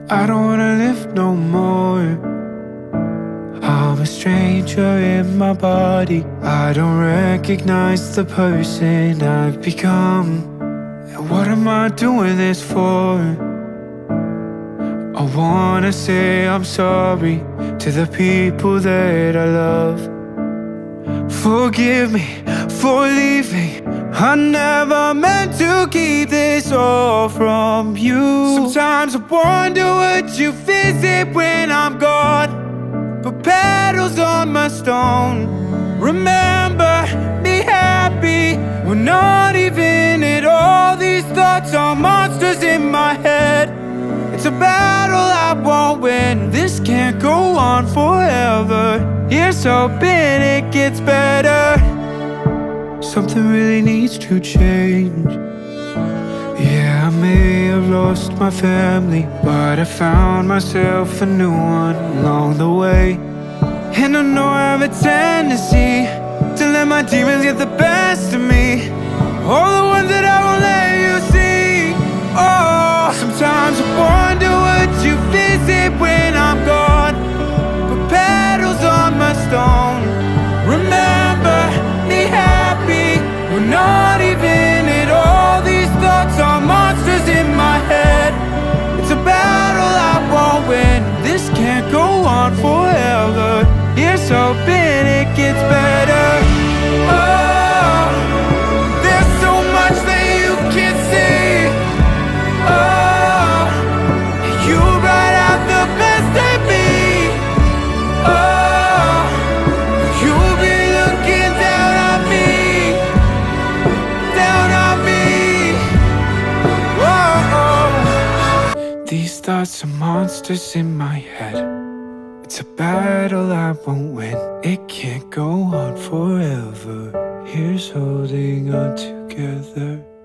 I don't wanna live no more. I'm a stranger in my body. I don't recognize the person I've become. And what am I doing this for? I wanna say I'm sorry to the people that I love. Forgive me for leaving. I never meant to keep this all from you. Sometimes I wonder would you visit when I'm gone, but petals on my stone. Remember, be happy, we're not even at all. These thoughts are monsters in my head. It's a battle I won't win. This can't go on forever. Here's hoping it gets better. Something really needs to change. Yeah, I may have lost my family, but I found myself a new one along the way. And I know I have a tendency to let my demons get the best of me, all the ones that I won't let you see. Oh, sometimes I wonder would you visit when I'm gone, but petals on my stone. Remember, be happy, we're not even at all. These thoughts are monsters in my head. It's a battle I won't win. This can't go on forever. Here's hoping it gets better. Oh, there's so much that you can't see. Oh, you brought out the best in me. Oh, you'll be looking down on me, down on me. Whoa. These thoughts are monsters in my head. It's a battle I won't win. It can't go on forever. Here's holding on together.